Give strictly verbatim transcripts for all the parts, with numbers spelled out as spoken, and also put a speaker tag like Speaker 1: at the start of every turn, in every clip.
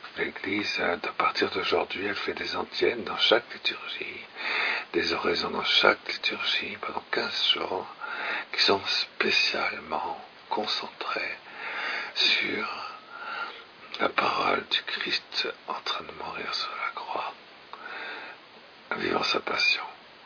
Speaker 1: l'Église, à partir d'aujourd'hui, elle fait des antiennes dans chaque liturgie, des oraisons dans chaque liturgie pendant quinze jours, qui sont spécialement concentrées sur la parole du Christ en train de mourir sur la croix, vivant sa passion.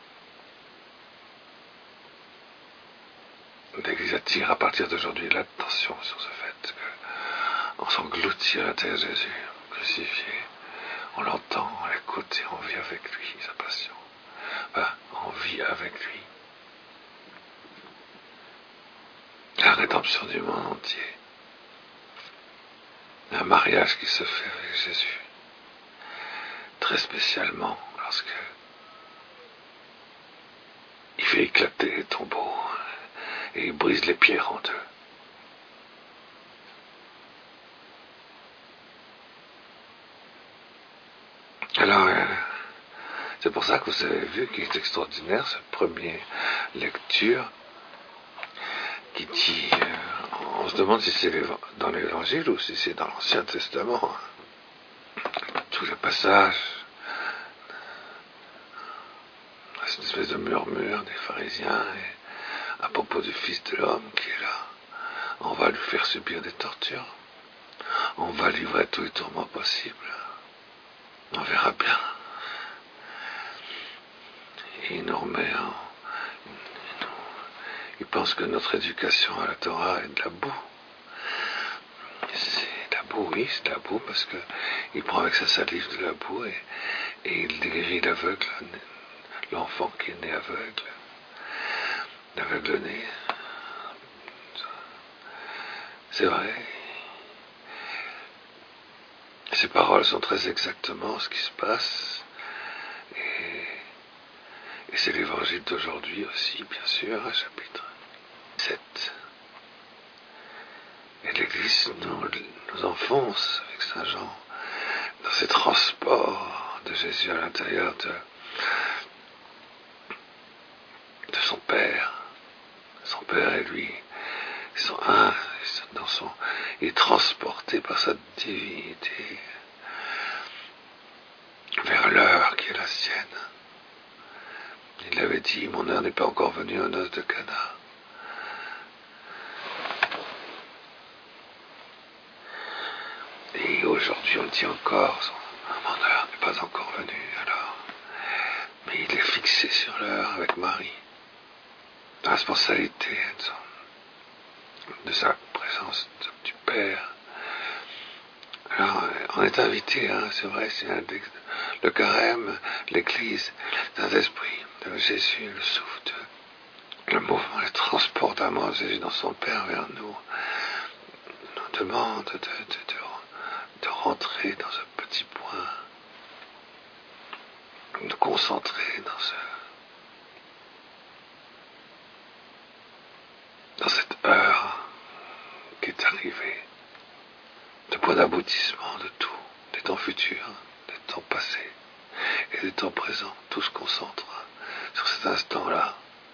Speaker 1: L'Église attire à partir d'aujourd'hui l'attention sur ce fait qu'on s'engloutit à l'intérieur de Jésus, crucifié. On l'entend, on l'écoute et on vit avec lui sa passion. Enfin, on vit avec lui la rédemption du monde entier. Un mariage qui se fait avec Jésus, très spécialement lorsque il fait éclater les tombeaux et il brise les pierres en deux. Alors, euh, c'est pour ça que vous avez vu qu'il est extraordinaire, cette première lecture, qui dit, euh, on se demande si c'est dans l'Évangile ou si c'est dans l'Ancien Testament. Tous les passages, c'est une espèce de murmure des pharisiens et à propos du Fils de l'homme qui est là. On va lui faire subir des tortures. On va livrer tous les tourments possibles. On verra bien. Et il nous remet en... Il pense que notre éducation à la Torah est de la boue. C'est de la boue, oui, c'est de la boue, parce que il prend avec sa salive de la boue et, et il guérit l'aveugle, l'enfant qui est né aveugle, l'aveugle né. C'est vrai. Ces paroles sont très exactement ce qui se passe. Et, et c'est l'évangile d'aujourd'hui aussi, bien sûr, un chapitre sept. Et l'Église nous, nous enfonce avec Saint Jean dans ces transports de Jésus à l'intérieur de, de son Père. Son Père et lui, ils sont un, ils sont dans son, il est transporté par sa divinité vers l'heure qui est la sienne. Il avait dit, mon heure n'est pas encore venue aux noces de Cana. Et aujourd'hui, on le dit encore, son, mon heure n'est pas encore venue, alors. Mais il est fixé sur l'heure avec Marie. La responsabilité de, son, de sa présence de, du Père. Alors, on est invité, hein, c'est vrai, c'est un, le carême, l'Église, Saint-Esprit, de Jésus, le souffle, de, le mouvement, le transport d'amour de Jésus dans son Père vers nous, nous demande de, de, de, de rentrer dans ce petit point, de nous concentrer dans ce dans cette heure qui est arrivée, le point d'aboutissement de tout, des temps futurs, des temps passés et des temps présents, tout se concentre sur cet instant-là.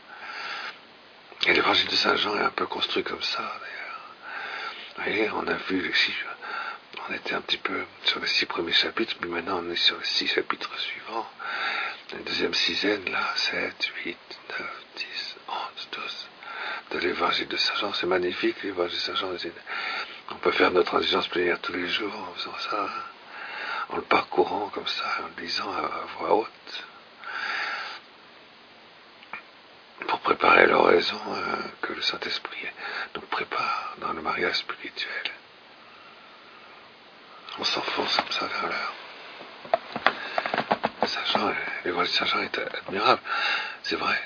Speaker 1: Et l'évangile de Saint Jean est un peu construit comme ça, d'ailleurs. Vous voyez, on a vu les six, on était un petit peu sur les six premiers chapitres, mais maintenant on est sur les six chapitres suivants. La deuxième sixième, là, sept, huit, neuf, dix, onze, douze. De l'évangile de Saint Jean, c'est magnifique l'évangile de Saint Jean. On peut faire notre intelligence plénière tous les jours en faisant ça, en le parcourant comme ça, en le lisant à, à voix haute, pour préparer l'oraison euh, que le Saint-Esprit nous prépare dans le mariage spirituel. On s'enfonce comme ça vers l'heure. Saint Jean, l'évangile de Saint Jean est admirable, c'est vrai.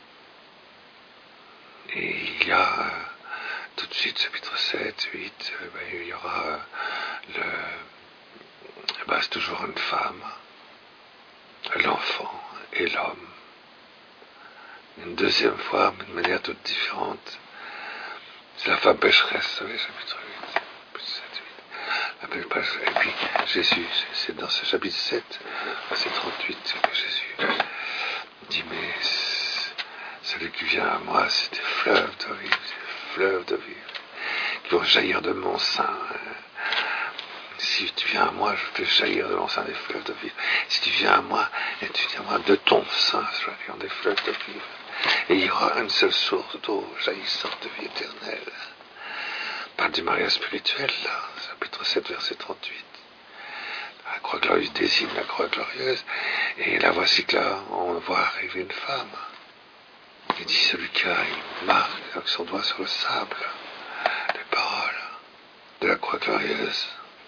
Speaker 1: Et il y a euh, tout de suite, chapitre sept, huit, euh, ben, il y aura euh, le... Ben, c'est toujours une femme, l'enfant et l'homme. Une deuxième fois, mais de manière toute différente. C'est la femme pécheresse, vous savez, chapitre huit, sept, huit. La femme pécheresse. Et puis Jésus, c'est dans ce chapitre sept, verset trente-huit, que Jésus dit, mais celui qui vient à moi, c'est des fleuves d'eau vive, des fleuves d'eau vive, qui vont jaillir de mon sein. Si tu viens à moi, je fais jaillir de l'encens des fleuves de vie. Si tu viens à moi, et tu viens à moi, de ton sein jailliront des fleuves de vie. Et il y aura une seule source d'eau jaillissante de vie éternelle. On parle du mariage spirituel, là, chapitre sept, verset trente-huit. La croix glorieuse désigne la croix glorieuse. Et là, voici que là, on voit arriver une femme. Il dit, celui qui a une marque avec son doigt sur le sable, les paroles de la croix glorieuse.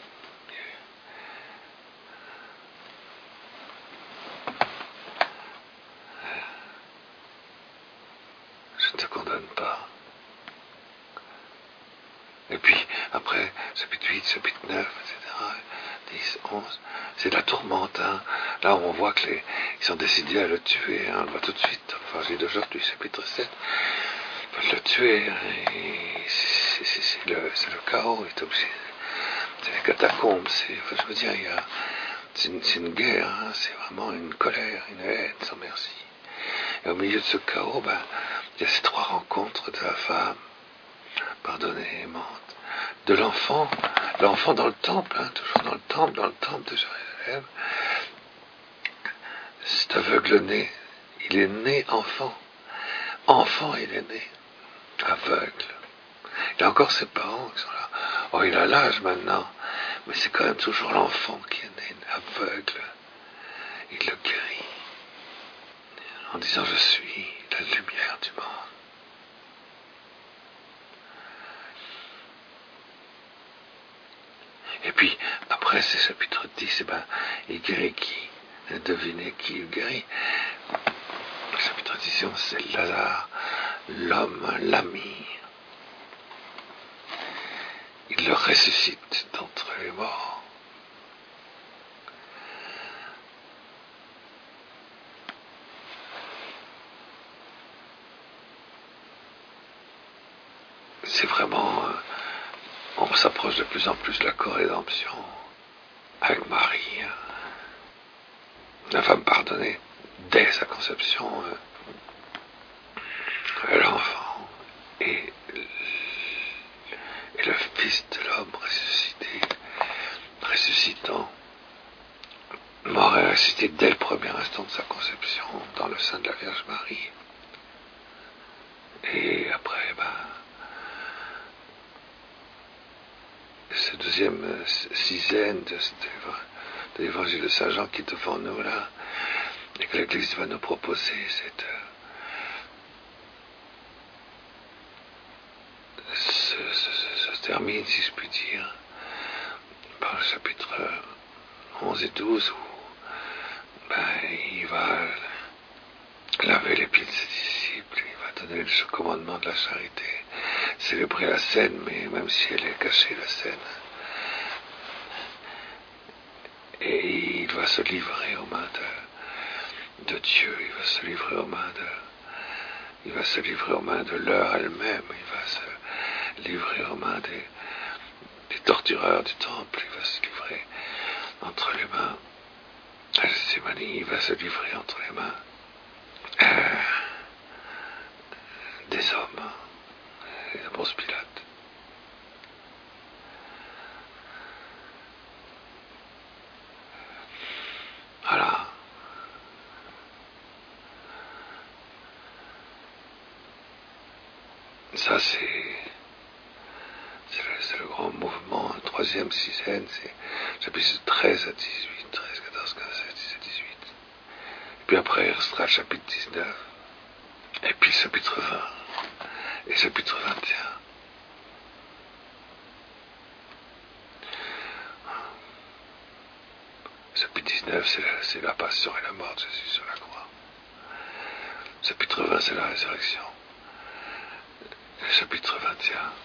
Speaker 1: Je ne te condamne pas. Et puis, après, chapitre huit, chapitre neuf, et cetera, dix, onze, c'est de la tourmente. Hein. Là, on voit qu'ils sont décidés à le tuer. Hein. On le voit tout de suite. Enfin, j'ai d'aujourd'hui, chapitre sept. Ils veulent le tuer. C'est, c'est, c'est, le, c'est le chaos. Il est obligé. C'est les catacombes. C'est, enfin, je veux dire, il y a, c'est, une, c'est une guerre. Hein. C'est vraiment une colère, une haine sans merci. Et au milieu de ce chaos, ben, il y a ces trois rencontres de la femme, pardonnée, aimante, de l'enfant, l'enfant dans le temple, hein, toujours dans le temple, dans le temple de Jérusalem. Cet aveugle-né, il est né enfant. Enfant, il est né, aveugle. Il a encore ses parents qui sont là. Oh, il a l'âge maintenant, mais c'est quand même toujours l'enfant qui est né, aveugle. Il le guérit, en disant, je suis la lumière du monde. Et puis, après ces chapitres dix, eh ben, il guérit qui? Devinez qui il guérit? Le chapitre dix, c'est Lazare, l'homme, l'ami. Il le ressuscite d'entre les morts. C'est vraiment... Euh, on s'approche de plus en plus de la co-rédemption avec Marie. La femme pardonnée dès sa conception, euh, l'enfant et, et le Fils de l'homme ressuscité, ressuscitant, mort et ressuscité dès le premier instant de sa conception dans le sein de la Vierge Marie. Et après, ben, cette deuxième sixième de, de l'évangile de Saint Jean qui est devant nous là, et que l'Église va nous proposer, cette, se, se, se termine, si je puis dire, par le chapitre onze et douze, où ben, il va laver les pieds de ses disciples, il va donner le commandement de la charité, célébrer la scène, mais même si elle est cachée, la scène. Et il va se livrer aux mains de, de Dieu, il va se livrer aux mains de, il va se livrer aux mains de l'heure elle-même, il va se livrer aux mains des, des tortureurs du temple, il va se livrer entre les mains à Gethsémani, il va se livrer entre les mains euh, des hommes, et de Ponce Pilate. Voilà. Ça, c'est, c'est, le, c'est le grand mouvement, le troisième, sixième, c'est chapitre treize à dix-huit, treize, quatorze, quinze, seize, dix-sept, dix-huit. Et puis après, il restera le chapitre dix-neuf, et puis le chapitre vingt, et le chapitre vingt et un. Chapitre dix-neuf, c'est la, c'est la passion et la mort de Jésus sur la croix. Chapitre vingt, c'est la résurrection. Et chapitre vingt et un,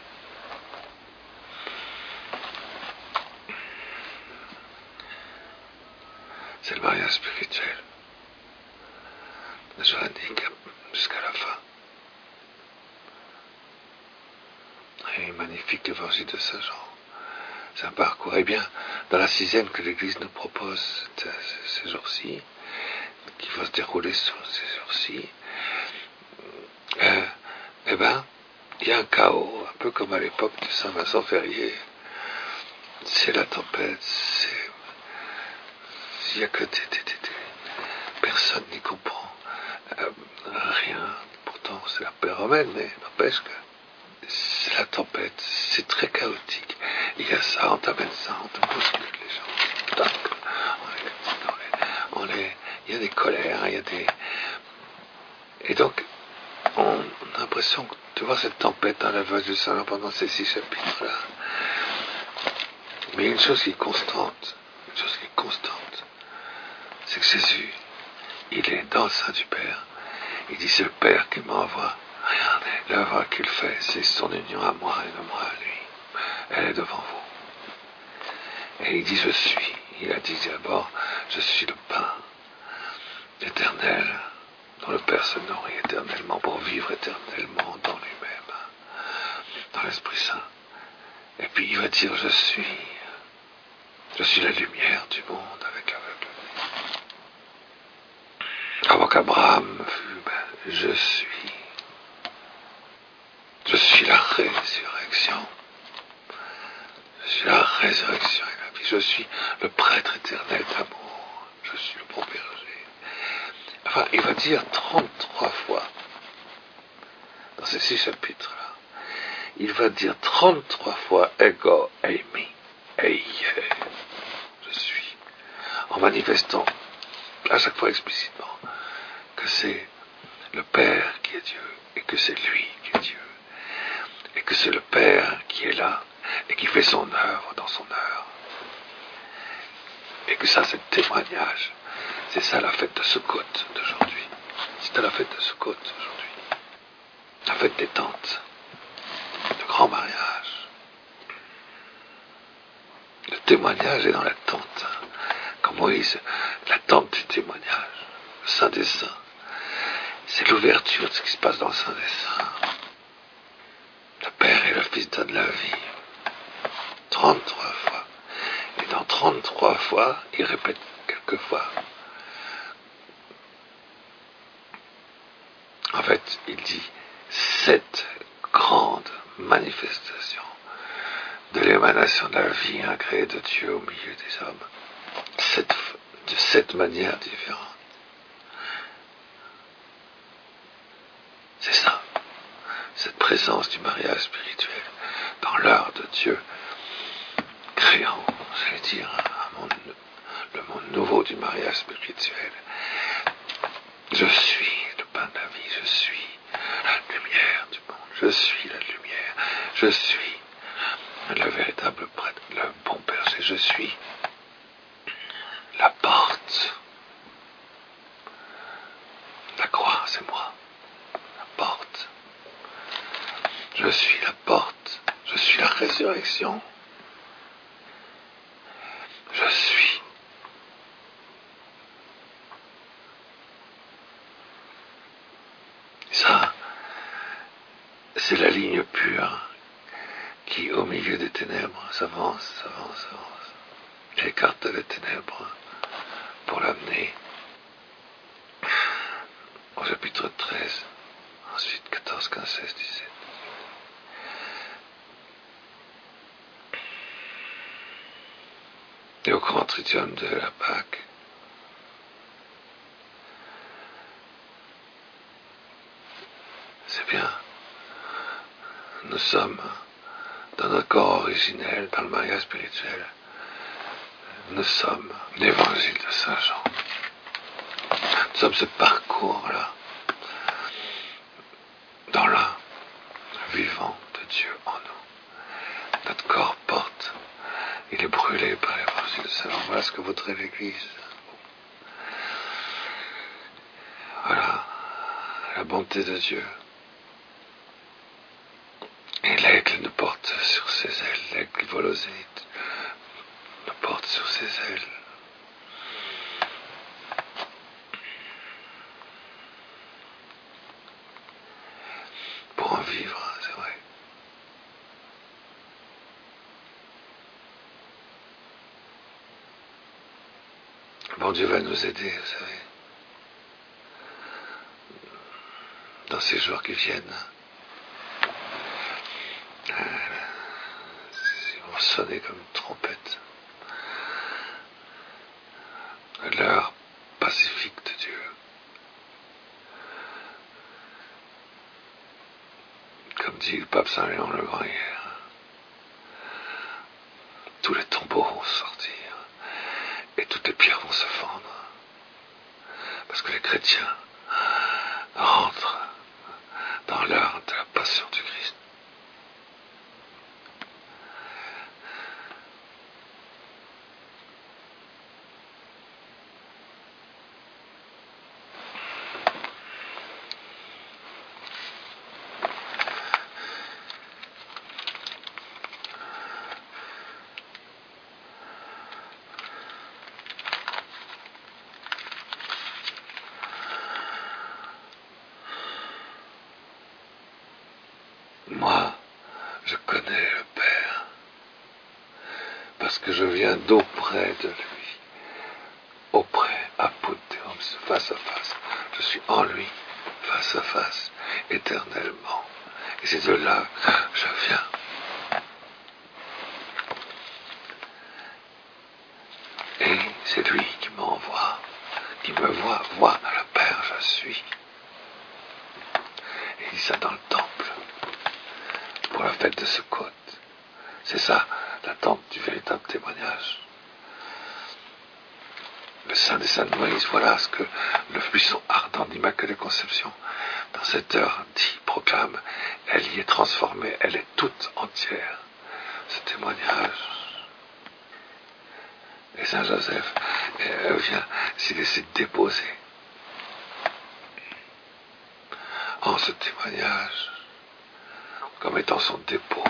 Speaker 1: c'est le mariage spirituel de Joannick jusqu'à la fin. Et magnifique évangile de Saint Jean. C'est un parcours. Eh bien, dans la sixième que l'Église nous propose ces jours-ci, qui va se dérouler sur ces jours-ci, euh, eh bien, il y a un chaos, un peu comme à l'époque de Saint Vincent Ferrier. c'est la tempête, c'est... Il n'y a que des, des, des, des... Personne n'y comprend euh, rien. Pourtant, c'est la paix romaine, mais n'empêche que c'est la tempête, c'est très chaotique. Il y a ça, on t'amène ça, on te bouscule les gens. Tac, on les, on les, il y a des colères, il y a des... Et donc, on a l'impression de voir cette tempête dans la voix du Saint pendant ces six chapitres-là. Mais il y a une chose qui est constante, une chose qui est constante, c'est que Jésus, il est dans le sein du Père. Il dit, c'est le Père qui m'envoie. Regardez, l'œuvre qu'il fait, c'est son union à moi et de moi à lui. Elle est devant vous. Et il dit, je suis. Il a dit d'abord, je suis le pain éternel, dont le Père se nourrit éternellement pour vivre éternellement dans lui-même, dans l'Esprit Saint. Et puis il va dire, je suis. Je suis la lumière du monde avec l'aveugle. Avant qu'Abraham fût, ben, je suis. Je suis la résurrection. Je suis la résurrection et la vie. Je suis le prêtre éternel d'amour. Je suis le bon berger. Enfin, il va dire trente-trois fois, dans ces six chapitres-là, il va dire trente-trois fois ego eimi, eie, je suis, en manifestant à chaque fois explicitement que c'est le Père qui est Dieu et que c'est lui qui est Dieu et que c'est le Père qui est là et qui fait son œuvre dans son œuvre et que ça c'est le témoignage. C'est ça la fête de Sukkot d'aujourd'hui. C'était la fête de Sukkot aujourd'hui, la fête des tentes, le grand mariage. Le témoignage est dans la tente. Comme Moïse, la tente du témoignage, le Saint des Saints. C'est l'ouverture de ce qui se passe dans le Saint des Saints. Le Père et le Fils donnent la vie. trente-trois fois. Et dans trente-trois fois, il répète quelquefois. En fait, il dit sept grandes manifestations de l'émanation de la vie incréée de Dieu au milieu des hommes. Sept, de sept manières différentes. C'est ça, cette présence du mariage spirituel dans l'art de Dieu, créant, j'allais dire, un monde, le monde nouveau du mariage spirituel. Je suis le pain de la vie, je suis la lumière du monde, je suis la lumière, je suis le véritable prêtre, le bon berger, je suis la porte. La croix, c'est moi. La porte. Je suis la porte. Je suis la résurrection. Je suis. Ça, c'est la ligne pure qui, au milieu des ténèbres, s'avance, s'avance, s'avance. Et écarte les ténèbres pour l'amener au chapitre treize, ensuite quatorze, quinze, seize, dix-sept. Et au grand tridium de la Pâque, c'est bien, nous sommes dans notre corps originel, dans le mariage spirituel, nous sommes l'évangile de Saint Jean. Nous sommes ce parcours-là, dans l'un vivant de Dieu en nous. Notre corps porte, il est brûlé par l'évangile de Saint Jean. Voilà ce que voudrait l'Église. Voilà la bonté de Dieu. Et l'aigle ne porte sur ses ailes, l'aigle qui vole aux zéniths, ne porte sur ses ailes pour en vivre, c'est vrai. Bon Dieu va nous aider, vous savez, dans ces jours qui viennent. pour sonner comme une trompette. L'heure pacifique de Dieu. Comme dit le pape Saint Léon le Grand hier, tous les tombeaux vont sortir et toutes les pierres vont se fendre. Parce que les chrétiens rentrent dans l'heure de la passion du Christ. Moi, je connais le Père, parce que je viens d'auprès de lui, auprès, apothéom, face à face. Je suis en lui, face à face, éternellement. Et c'est de là que je viens. Et c'est lui qui m'envoie, qui me voit, voit le Père, je suis. Et il dit ça dans le temple. Pour la fête de Sukkot. C'est ça, l'attente du véritable témoignage. Le Saint des Saints de Moïse, voilà ce que le buisson ardent d'Immaculée Conception, dans cette heure, dit, proclame, elle y est transformée, elle est toute entière. Ce témoignage. Et Saint Joseph elle vient s'y laisser déposer en ce témoignage, comme étant son dépôt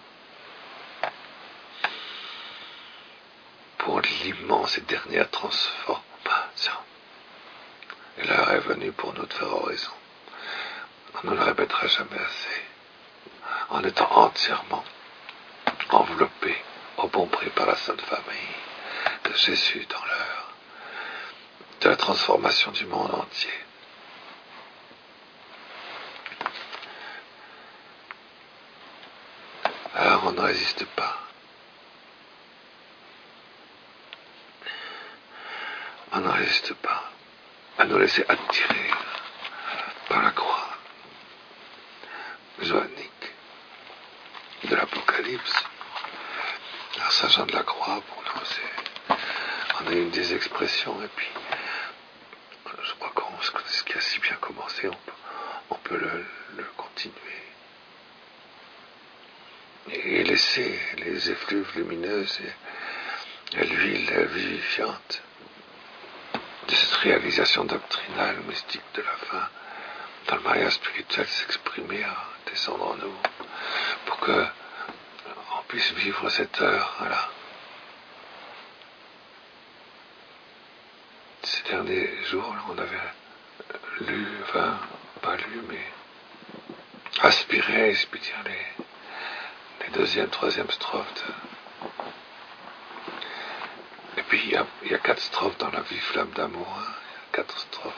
Speaker 1: pour l'immense et dernière transformation. Et l'heure est venue pour nous de faire oraison. On ne le répétera jamais assez. En étant entièrement enveloppé au bon prix par la Sainte Famille de Jésus dans l'heure de la transformation du monde entier. Alors on ne résiste pas. On ne résiste pas à nous laisser attirer par la croix joannique de l'Apocalypse. Alors Saint Jean de la Croix, pour nous, c'est, on a une des expressions, et puis je crois qu'on ce qui a si bien commencé, on peut, on peut le, le continuer. Et laisser les effluves lumineuses et, et l'huile vivifiante de cette réalisation doctrinale, mystique de la fin, dans le mariage spirituel, s'exprimer, à descendre en nous, pour que on puisse vivre cette heure, voilà. Ces derniers jours, là, on avait lu, enfin, pas lu, mais aspiré, je peux dire, les, les deuxième, troisième strophes de... Et puis il y, a, il y a quatre strophes dans la vie flamme d'amour, hein. Il y a quatre strophes.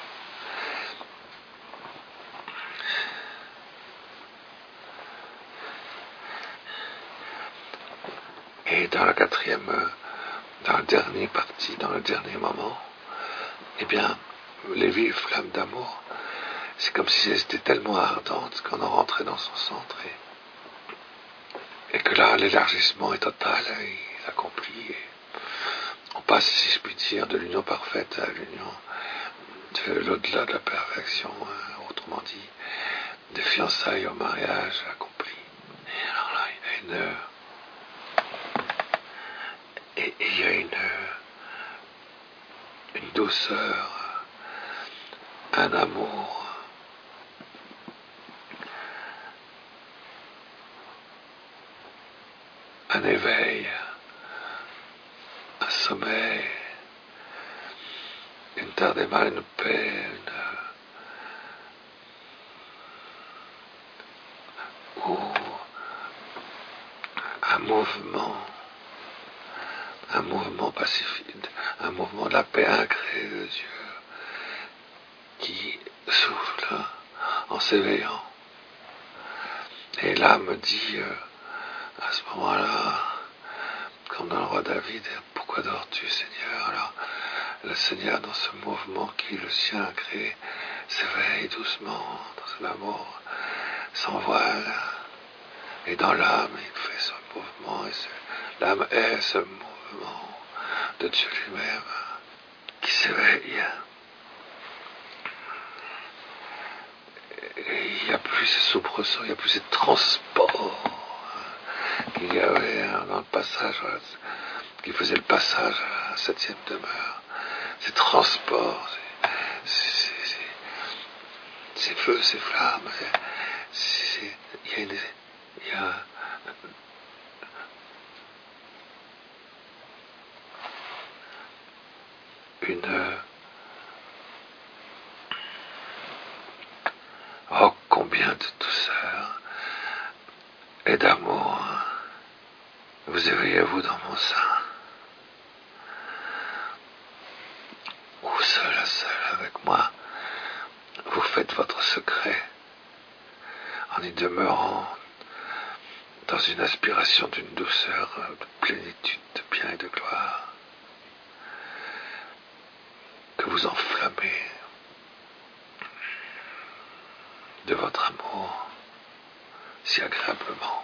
Speaker 1: Et dans la quatrième, dans la dernière partie, dans le dernier moment, eh bien, les vives flammes d'amour, c'est comme si elles étaient tellement ardentes qu'on en rentrait dans son centre et, et que là, l'élargissement est total, il est accompli. Et on passe, si je puis dire, de l'union parfaite à l'union de l'au-delà de la perfection, hein, autrement dit, des fiançailles au mariage accompli. Et alors là, il y a une heure, et, et il y a une, une douceur, un amour, un éveil, un sommeil, une terre des mal, une paix, une, ou un mouvement, un mouvement pacifique, un mouvement de la paix incréée de Dieu qui souffle en s'éveillant. Et l'âme dit euh, à ce moment-là, comme dans le roi David, pourquoi dors-tu, Seigneur? Alors, le Seigneur, dans ce mouvement qui le sien a créé, s'éveille doucement dans un amour sans voile. Et dans l'âme, il fait ce mouvement, et l'âme est ce mouvement de Dieu lui-même qui s'éveille. Et il n'y a plus ces soubresauts, il n'y a plus ces transports qu'il y avait dans le passage, qui faisait le passage à la septième demeure. Ces transports, ces, ces, ces, ces feux, ces flammes, il y a, une, il y a une... Oh, combien de douceur et d'amour vous éveillez-vous dans mon sein, où seul à seul avec moi, vous faites votre secret, en y demeurant dans une aspiration d'une douceur, de plénitude, de bien et de gloire, que vous enflammez de votre amour si agréablement.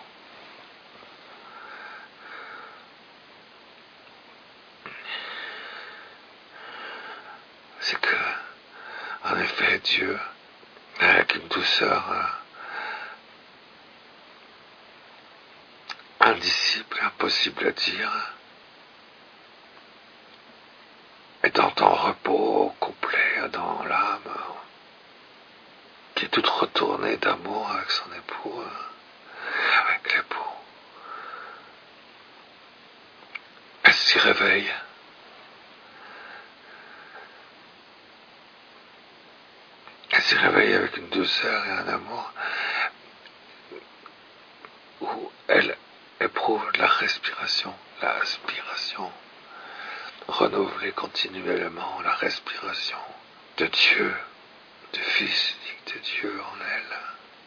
Speaker 1: C'est que, en effet, Dieu, avec une douceur indicible, impossible à dire, étant en repos complet dans l'âme, qui est toute retournée d'amour avec son époux, avec l'époux, elle s'y réveille. Elle s'y réveille avec une douceur et un amour où elle éprouve la respiration, l'aspiration, renouvelée continuellement, la respiration de Dieu, du Fils unique de Dieu en elle,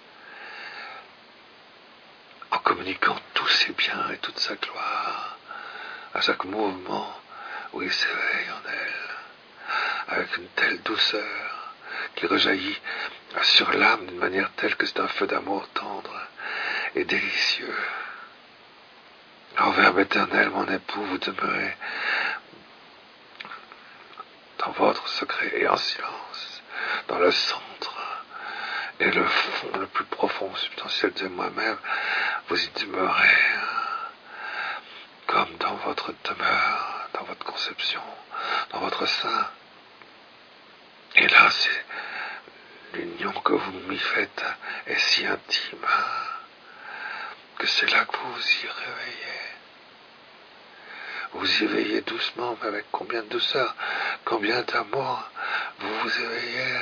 Speaker 1: en communiquant tous ses biens et toute sa gloire à chaque mouvement où il s'éveille en elle, avec une telle douceur qui rejaillit sur l'âme d'une manière telle que c'est un feu d'amour tendre et délicieux. En Verbe éternel, mon époux, vous demeurez dans votre secret et en silence, dans le centre et le fond le plus profond, substantiel de moi-même, vous y demeurez comme dans votre demeure, dans votre conception, dans votre sein. Et là, c'est l'union que vous m'y faites est si intime que c'est là que vous vous y réveillez. Vous y éveillez doucement, mais avec combien de douceur, combien d'amour vous vous éveillez.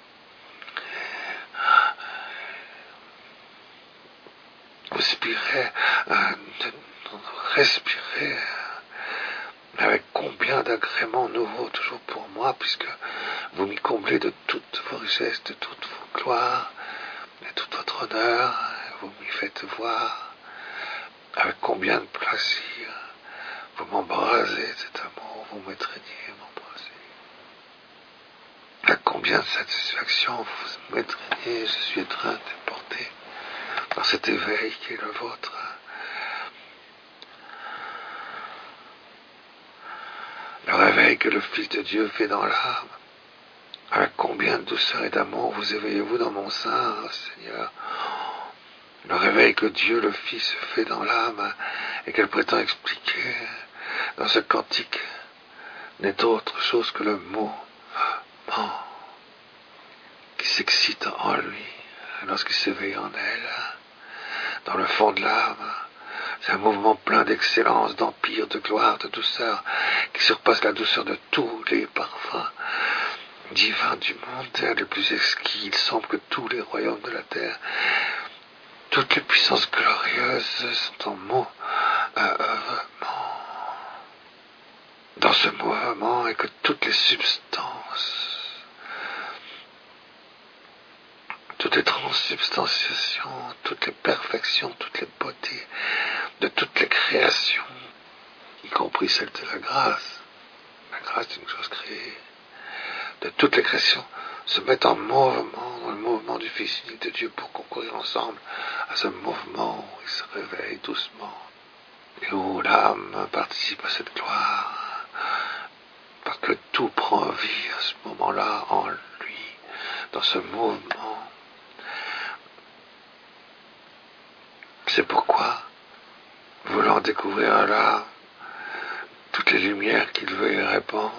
Speaker 1: Vous spirez, respirez, avec combien d'agréments nouveaux toujours pour moi, puisque vous m'y comblez de toutes vos richesses, de toutes vos gloires, de tout votre honneur, vous m'y faites voir, avec combien de plaisir, vous m'embrasez cet amour, vous m'étreignez, m'embrasez. Avec combien de satisfaction vous m'étreignez, je suis étreint et porté par cet éveil qui est le vôtre. Le réveil que le Fils de Dieu fait dans l'âme. Avec combien de douceur et d'amour vous éveillez-vous dans mon sein, Seigneur. Le réveil que Dieu le Fils fait dans l'âme et qu'elle prétend expliquer dans ce cantique n'est autre chose que le mouvement qui s'excite en lui lorsqu'il s'éveille en elle, dans le fond de l'âme. C'est un mouvement plein d'excellence, d'empire, de gloire, de douceur, qui surpasse la douceur de tous les parfums divins du monde, les plus exquis. Il semble que tous les royaumes de la terre, toutes les puissances glorieuses sont en mouvement, dans ce mouvement, et que toutes les substances, toutes les transsubstantiations, toutes les perfections, toutes les beautés de toutes les créations y compris celle de la grâce. La grâce est une chose créée. De toutes les créations se mettent en mouvement, dans le mouvement du Fils unique de Dieu pour concourir ensemble à ce mouvement où il se réveille doucement et où l'âme participe à cette gloire, parce que tout prend vie à ce moment-là en lui, dans ce mouvement. C'est pourquoi, voulant découvrir l'âme, toutes les lumières qu'il veut y répandre,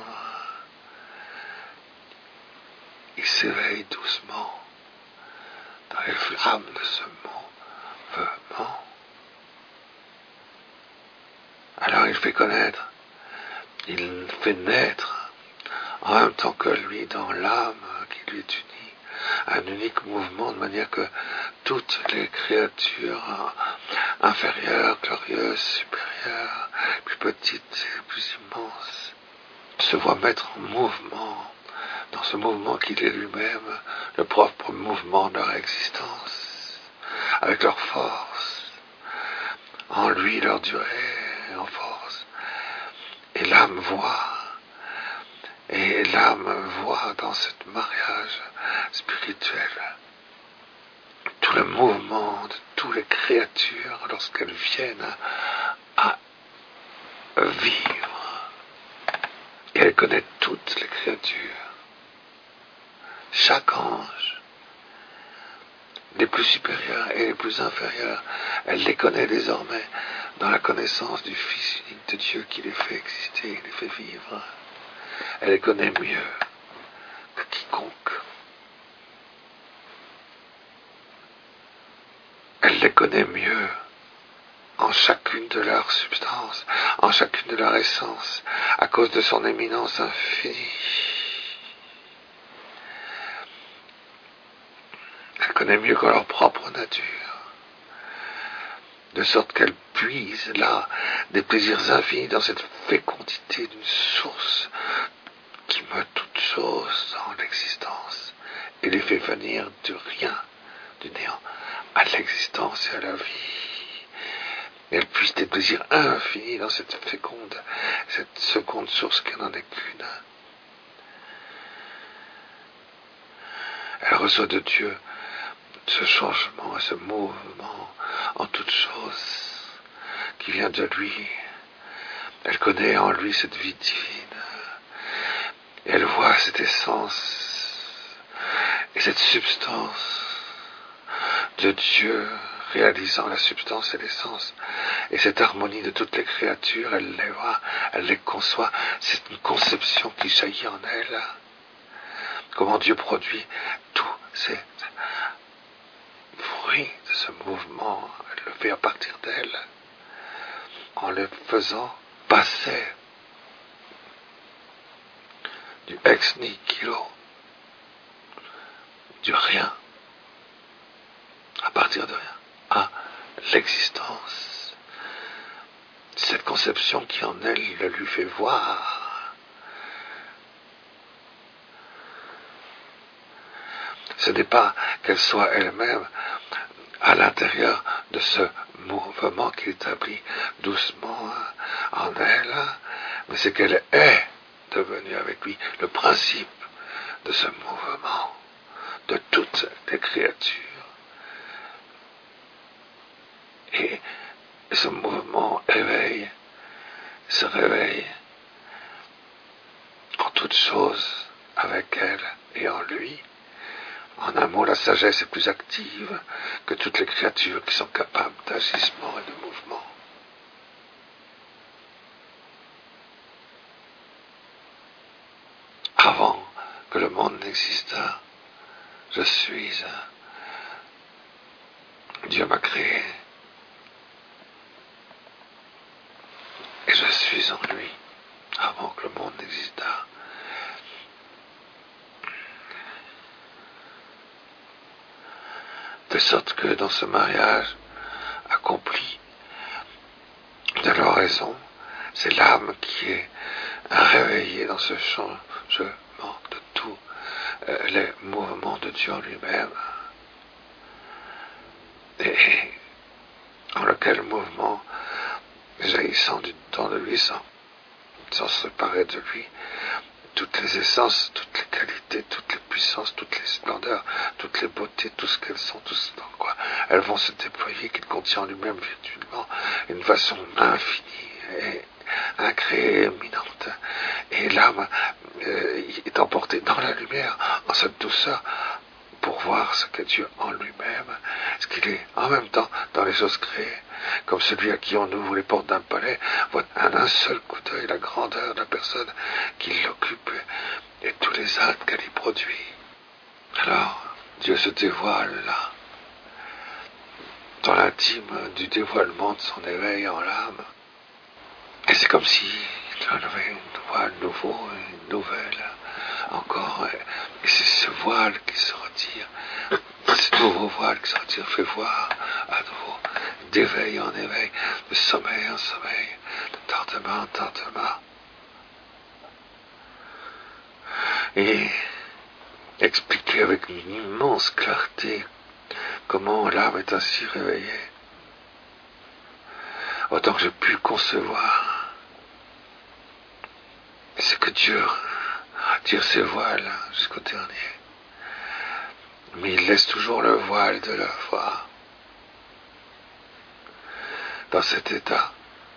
Speaker 1: il s'éveille doucement dans les flammes de ce mouvement. Alors il fait connaître, il fait naître, en même temps que lui, dans l'âme qui lui est unie, un unique mouvement, de manière que toutes les créatures inférieures, glorieuses, supérieures, plus petites et plus immenses, se voient mettre en mouvement, dans ce mouvement qu'il est lui-même, le propre mouvement de leur existence, avec leur force, en lui leur durée en force. Et l'âme voit, et l'âme voit dans ce mariage spirituel tout le mouvement de toutes les créatures lorsqu'elles viennent à vivre. Et elle connaît toutes les créatures. Chaque ange, les plus supérieurs et les plus inférieurs, elle les connaît désormais dans la connaissance du Fils unique de Dieu qui les fait exister, les fait vivre. Elle les connaît mieux que quiconque. Elle les connaît mieux en chacune de leurs substances, en chacune de leur essence, à cause de son éminence infinie. Elle connaît mieux que leur propre nature, de sorte qu'elle puise là des plaisirs infinis dans cette fécondité d'une source qui meut toutes choses dans l'existence et les fait venir du rien, du néant, à l'existence et à la vie. Et elle puise des plaisirs infinis dans cette féconde, cette seconde source qui n'en est qu'une. Elle reçoit de Dieu ce changement et ce mouvement en toute chose qui vient de lui. Elle connaît en lui cette vie divine. Et elle voit cette essence et cette substance de Dieu réalisant la substance et l'essence. Et cette harmonie de toutes les créatures, elle les voit, elle les conçoit. C'est une conception qui jaillit en elle. Comment Dieu produit tous ces fruits de ce mouvement. Elle le fait à partir d'elle, en le faisant passer du ex nihilo, du rien, à partir de rien, à l'existence. Cette conception qui en elle le lui fait voir. Ce n'est pas qu'elle soit elle-même à l'intérieur de ce mouvement qui établit doucement en elle, mais c'est qu'elle est devenue avec lui le principe de ce mouvement de toutes les créatures. Et ce mouvement éveille, se réveille en toutes choses avec elle et en lui. En un mot, la sagesse est plus active que toutes les créatures qui sont capables d'agissement et de mouvement. Avant que le monde n'existât, je suis. Dieu m'a créé. Et je suis en lui, avant que le monde n'existât. De sorte que dans ce mariage accompli de l'oraison, c'est l'âme qui est réveillée dans ce changement de tous euh, les mouvements de Dieu en lui-même, et en lequel mouvement jaillissant du dedans de lui sans, sans se séparer de lui. Toutes les essences, toutes les qualités, toutes les puissances, toutes les splendeurs, toutes les beautés, tout ce qu'elles sont, tout ce dans quoi elles vont se déployer, qu'il contient en lui-même virtuellement une façon infinie et incréée, éminente. Et l'âme euh, est emportée dans la lumière, en cette douceur, pour voir ce qu'est Dieu en lui-même, ce qu'il est en même temps dans les choses créées, comme celui à qui on ouvre les portes d'un palais, voit en un seul coup d'œil la grandeur de la personne qui l'occupe et tous les actes qu'elle y produit. Alors, Dieu se dévoile là, dans l'intime du dévoilement de son éveil en l'âme. Et c'est comme si il enlevait une voile nouveau, une nouvelle, encore, et c'est ce voile qui se retire, ce nouveau voile qui se retire fait voir à nouveau, d'éveil en éveil, de sommeil en sommeil, de tardement en tardement. Et expliquer avec une immense clarté comment l'âme est ainsi réveillée, autant que j'ai pu le concevoir. C'est que Dieu tire ses voiles jusqu'au dernier. Mais il laisse toujours le voile de la foi. Dans cet état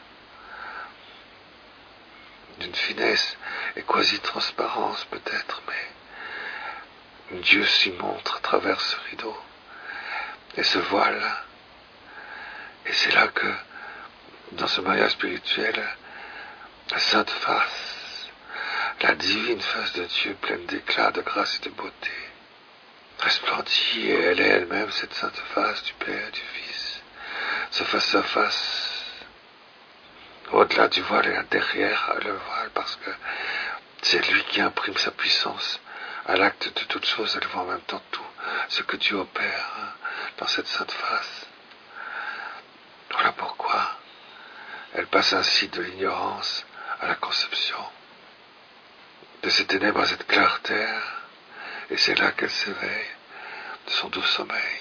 Speaker 1: d'une finesse et quasi-transparence peut-être, mais Dieu s'y montre à travers ce rideau et ce voile. Et c'est là que, dans ce mariage spirituel, la sainte face, la divine face de Dieu pleine d'éclat, de grâce et de beauté, resplendit, et elle est elle-même cette sainte face du Père et du Fils, ce face à face, au-delà du voile et derrière le voile, parce que c'est lui qui imprime sa puissance à l'acte de toute chose. Elle voit en même temps tout ce que Dieu opère dans cette sainte face. Voilà pourquoi elle passe ainsi de l'ignorance à la conception, de ces ténèbres à cette clarté, et c'est là qu'elle s'éveille de son doux sommeil.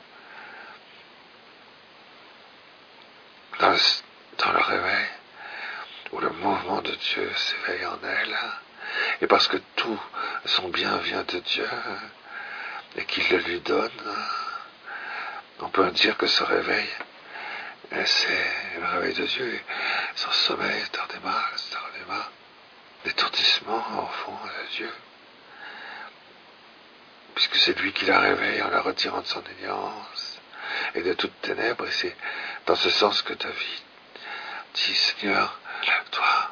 Speaker 1: Dans le, dans le réveil, où le mouvement de Dieu s'éveille en elle, et parce que tout son bien vient de Dieu, et qu'il le lui donne, on peut dire que ce réveil, c'est le réveil de Dieu, et son sommeil, tardement, tardement, d'étourdissement au fond de Dieu, puisque c'est lui qui la réveille en la retirant de son ignorance et de toute ténèbres, et c'est dans ce sens que David dit: Seigneur, lève-toi,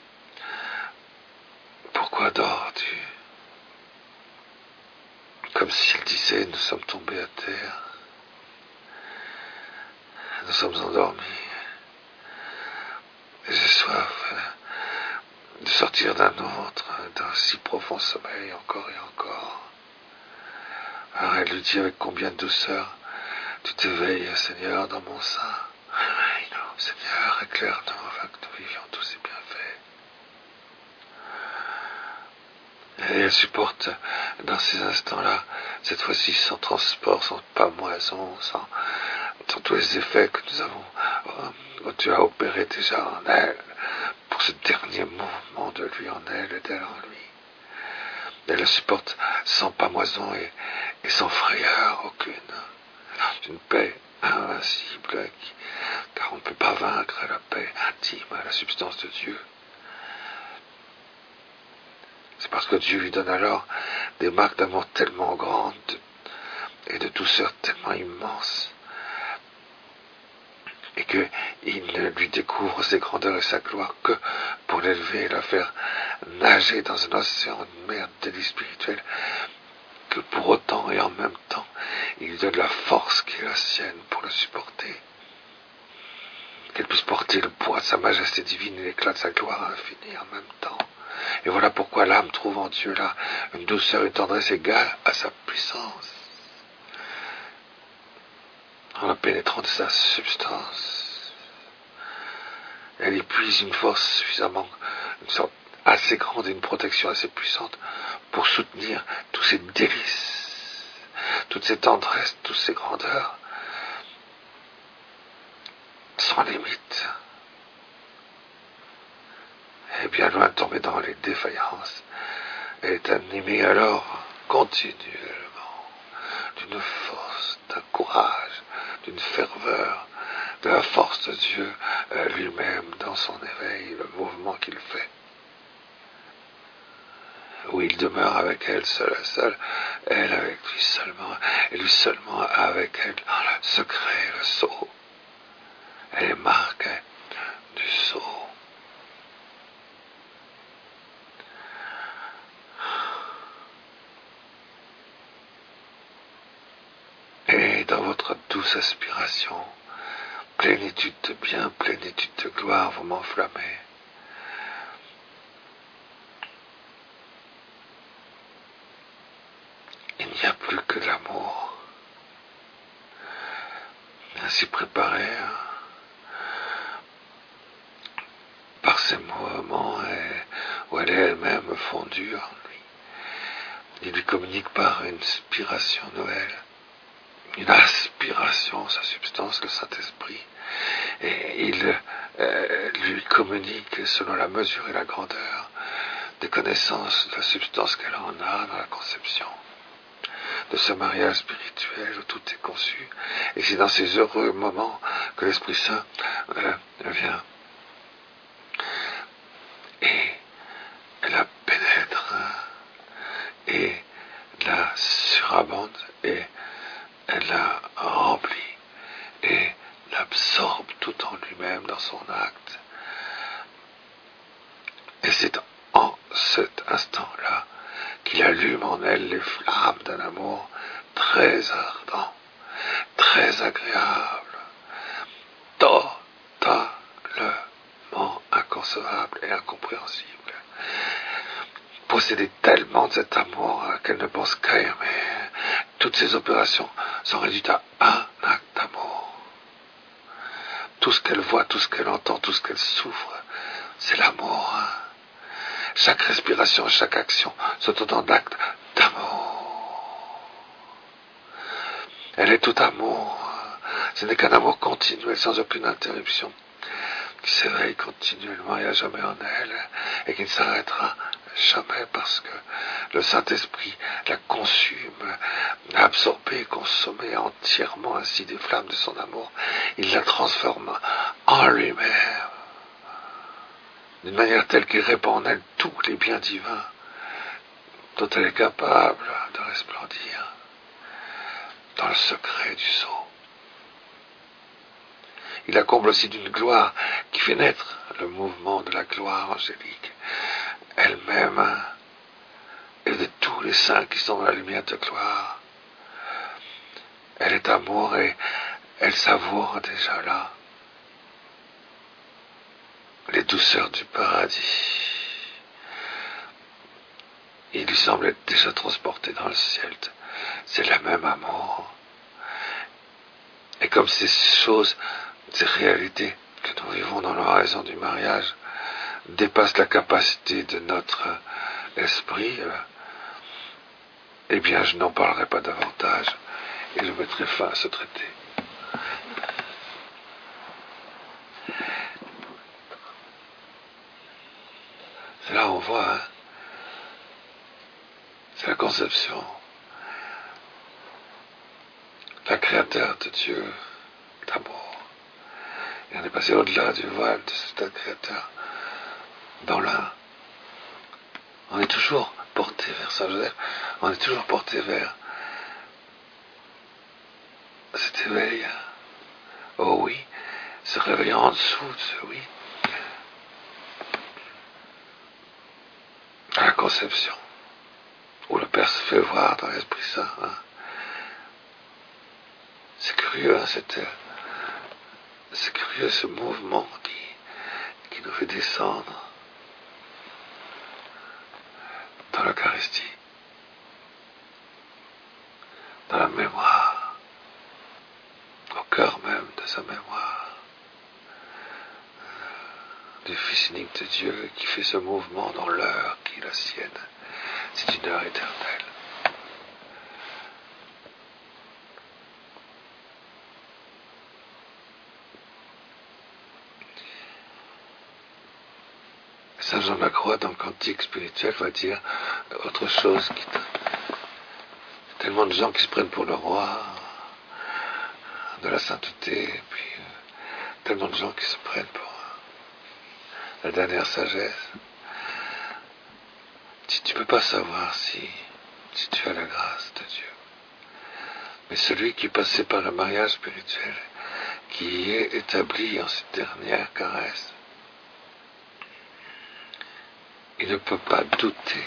Speaker 1: pourquoi dors-tu? Comme s'il disait: nous sommes tombés à terre, nous sommes endormis, et j'ai soif de sortir d'un autre, d'un si profond sommeil, encore et encore. Alors elle lui dit avec combien de douceur: tu t'éveilles, Seigneur, dans mon sein. Réveille-nous, Seigneur, éclaire-nous afin que nous vivions tous ces bienfaits. Et elle supporte dans ces instants-là, cette fois-ci sans transport, sans pamoison, sans, sans tous les effets que nous avons, euh, tu as opéré déjà en elle, pour ce dernier mouvement de lui en elle et d'elle en lui. Elle le supporte sans pamoison et, et sans frayeur aucune. Une paix invincible, car on ne peut pas vaincre la paix intime, la substance de Dieu. C'est parce que Dieu lui donne alors des marques d'amour tellement grandes et de douceur tellement immenses, et qu'il ne lui découvre ses grandeurs et sa gloire que pour l'élever et la faire nager dans un océan de mer de délices spirituelles, que pour autant et en même temps, il lui donne la force qui est la sienne pour le supporter, qu'elle puisse porter le poids de sa majesté divine et l'éclat de sa gloire infinie en même temps. Et voilà pourquoi l'âme trouve en Dieu là une douceur et une tendresse égale à sa puissance, en la pénétrant de sa substance. Elle y puise une force suffisamment, une sorte assez grande et une protection assez puissante pour soutenir tous ces délices, toutes ces tendresses, toutes ces grandeurs, sans limite. et bien loin de tomber dans les défaillances, est animé alors continuellement d'une force, d'un courage, d'une ferveur, de la force de Dieu lui-même dans son éveil, le mouvement qu'il fait, où il demeure avec elle seul à seul, elle avec lui seulement, et lui seulement avec elle, dans le secret, le sceau. Elle est marquée du sceau. Et dans votre douce aspiration, plénitude de bien, plénitude de gloire, vous m'enflammez. Il n'y a plus que l'amour. Ainsi préparé hein, par ses mouvements et où elle est elle-même fondue en lui. Il lui communique par une spiration Noël, une aspiration, sa substance, le Saint-Esprit, et il euh, lui communique selon la mesure et la grandeur des connaissances de la substance qu'elle en a dans la conception de ce mariage spirituel où tout est conçu. Et c'est dans ces heureux moments que l'Esprit Saint euh, vient et la pénètre et la surabonde et elle la remplit et l'absorbe tout en lui-même dans son acte. Et c'est en cet instant-là qu'il allume en elle les flammes d'un amour très ardent, très agréable, totalement inconcevable et incompréhensible. Posséder tellement de cet amour qu'elle ne pense qu'à aimer. Toutes ses opérations sont réduites à un acte d'amour. Tout ce qu'elle voit, tout ce qu'elle entend, tout ce qu'elle souffre, c'est l'amour. Chaque respiration, chaque action sont autant d'actes d'amour. Elle est tout amour. Ce n'est qu'un amour continuel, sans aucune interruption, qui s'éveille continuellement et à jamais en elle, et qui ne s'arrêtera jamais parce que le Saint-Esprit la consume, l'a absorbée, consommée entièrement ainsi des flammes de son amour. Il la transforme en lui-même, d'une manière telle qu'il répand en elle tous les biens divins dont elle est capable de resplendir dans le secret du sceau. Il la comble aussi d'une gloire qui fait naître le mouvement de la gloire angélique elle-même et de tous les saints qui sont dans la lumière de gloire. Elle est amour et elle savoure déjà là les douceurs du paradis. Il lui semble être déjà transporté dans le ciel. C'est le même amour. Et comme ces choses, ces réalités que nous vivons dans l'oraison du mariage dépassent la capacité de notre esprit, euh, eh bien je n'en parlerai pas davantage et je mettrai fin à ce traité. C'est là où on voit, hein, c'est la conception. La créateur de Dieu d'amour. Et on est passé au-delà du voile de cet créateur dans l'un. On est toujours porté vers Saint-Joseph, on est toujours porté vers cet éveil. Oh oui, se réveillant en dessous de ce oui. À la conception, où le Père se fait voir dans l'Esprit Saint. Hein. C'est curieux, hein, c'est, c'est curieux ce mouvement qui, qui nous fait descendre dans l'Eucharistie, dans la mémoire, au cœur même de sa mémoire, du Fils unique de Dieu qui fait ce mouvement dans l'heure qui est la sienne. C'est une heure éternelle. Saint Jean de la Croix, dans le cantique spirituel, va dire autre chose. Qui tellement de gens qui se prennent pour le roi de la sainteté, et puis euh, tellement de gens qui se prennent pour euh, la dernière sagesse. Tu ne peux pas savoir si, si tu as la grâce de Dieu. Mais celui qui est passé par le mariage spirituel, qui est établi en cette dernière caresse, il ne peut pas douter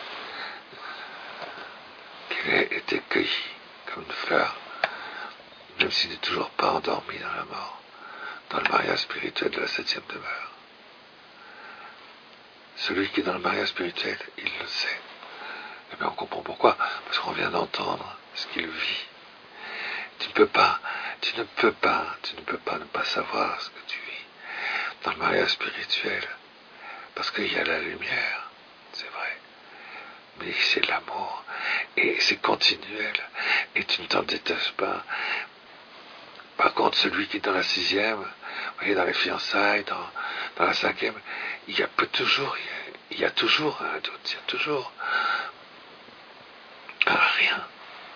Speaker 1: qu'il ait été cueilli comme une fleur, même s'il n'est toujours pas endormi dans la mort, dans le mariage spirituel de la septième demeure. Celui qui est dans le mariage spirituel, il le sait. Et bien on comprend pourquoi, parce qu'on vient d'entendre ce qu'il vit. Tu ne peux pas, tu ne peux pas, tu ne peux pas ne pas savoir ce que tu vis dans le mariage spirituel, parce qu'il y a la lumière, c'est vrai, mais c'est l'amour, et c'est continuel, et tu ne t'en détaches pas. Par contre, celui qui est dans la sixième, vous voyez, dans les fiançailles, dans, dans la cinquième, il y a peu toujours, il y a, il y a toujours un doute, il y a toujours un rien.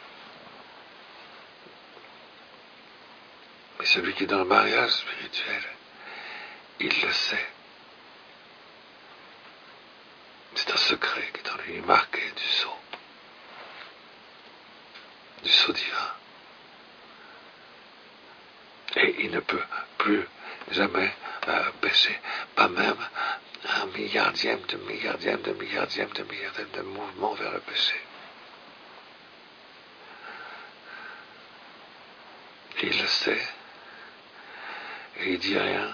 Speaker 1: Mais celui qui est dans le mariage spirituel, il le sait. C'est un secret qui est en lui marqué du sceau, du sceau divin. Et il ne peut plus jamais euh, pécher, pas même un milliardième de milliardième de milliardième de milliardième de mouvement vers le péché. Et il le sait, et il dit rien.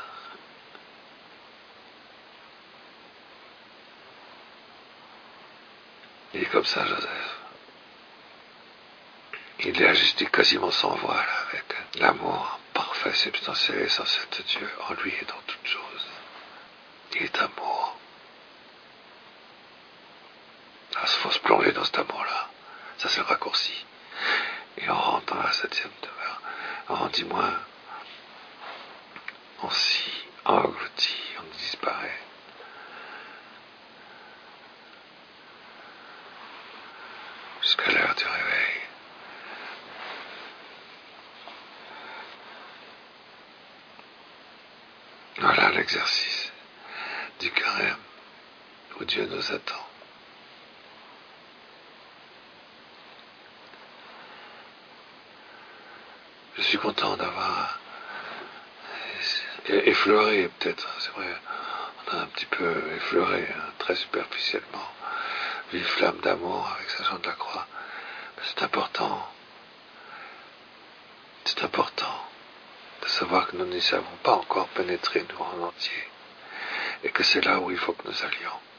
Speaker 1: Il est comme ça, Joseph. Il est ajusté quasiment sans voile, avec l'amour parfait, substantiel et essentiel de Dieu en lui et dans toutes choses. Il est amour. Alors, il faut se plonger dans cet amour-là. Ça, c'est le raccourci. Et on rentre dans la septième demeure. On dit moins, on scie, on engloutit, on disparaît. Jusqu'à l'heure du réveil. Voilà l'exercice du carême où Dieu nous attend. Je suis content d'avoir effleuré, peut-être, c'est vrai, on a un petit peu effleuré, hein, très superficiellement, vive flamme d'amour avec Saint Jean de la Croix. Mais c'est important, c'est important de savoir que nous n'y savons pas encore pénétrer nous en entier, et que c'est là où il faut que nous allions.